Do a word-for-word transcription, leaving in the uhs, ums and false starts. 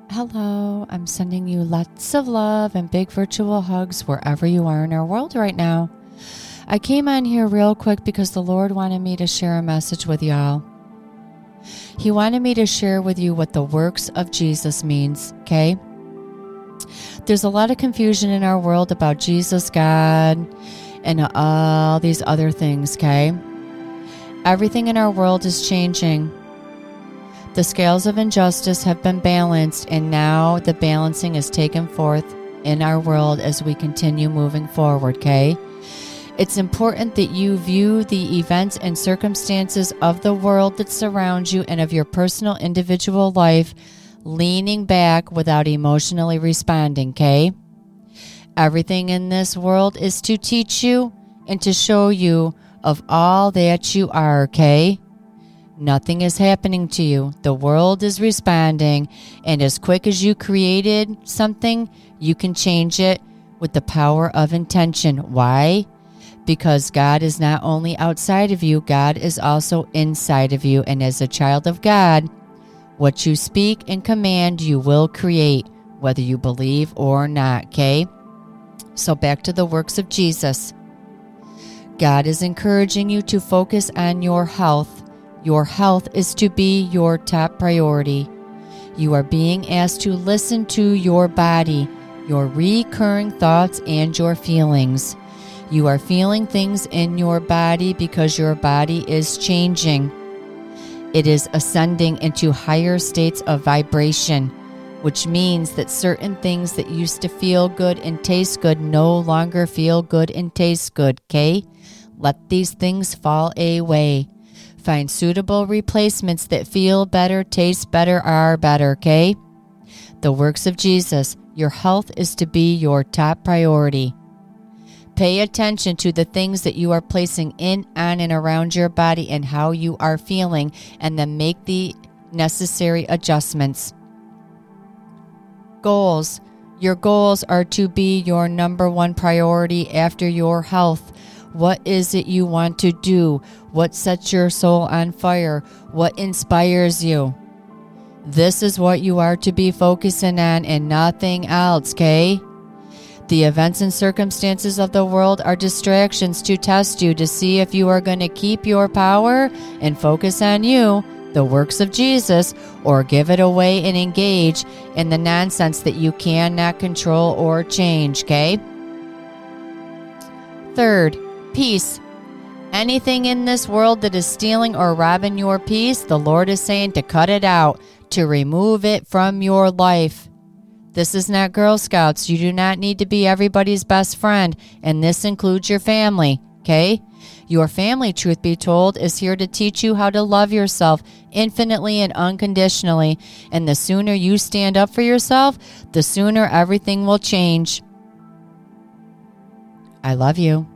Hello, I'm sending you lots of love and big virtual hugs wherever you are in our world right now. I came on here real quick because the Lord wanted me to share a message with y'all. He wanted me to share with you what the works of Jesus means, okay? There's a lot of confusion in our world about Jesus, God, and all these other things, okay? Everything in our world is changing. The scales of injustice have been balanced, and now the balancing is taken forth in our world as we continue moving forward, okay? It's important that you view the events and circumstances of the world that surrounds you and of your personal individual life, leaning back without emotionally responding, okay? Everything in this world is to teach you and to show you of all that you are, okay? Nothing is happening to you. The world is responding, and as quick as you created something, you can change it with the power of intention. Why? Because God is not only outside of you, God is also inside of you. And as a child of God, what you speak and command, you will create, whether you believe or not, okay? So back to the works of Jesus. God is encouraging you to focus on your health. Your health is to be your top priority. You are being asked to listen to your body, your recurring thoughts, and your feelings. You are feeling things in your body because your body is changing. It is ascending into higher states of vibration, which means that certain things that used to feel good and taste good no longer feel good and taste good, okay? Let these things fall away. Find suitable replacements that feel better, taste better, are better, okay? The works of Jesus. Your health is to be your top priority. Pay attention to the things that you are placing in, on, and around your body and how you are feeling, and then make the necessary adjustments. Goals. Your goals are to be your number one priority after your health. What is it you want to do? What sets your soul on fire? What inspires you? This is what you are to be focusing on and nothing else, okay? The events and circumstances of the world are distractions to test you to see if you are going to keep your power and focus on you, the works of Jesus, or give it away and engage in the nonsense that you cannot control or change, okay? Third, peace. Anything in this world that is stealing or robbing your peace, the Lord is saying to cut it out, to remove it from your life. This is not Girl Scouts. You do not need to be everybody's best friend, and this includes your family, okay? Your family, truth be told, is here to teach you how to love yourself infinitely and unconditionally, and the sooner you stand up for yourself, the sooner everything will change. I love you.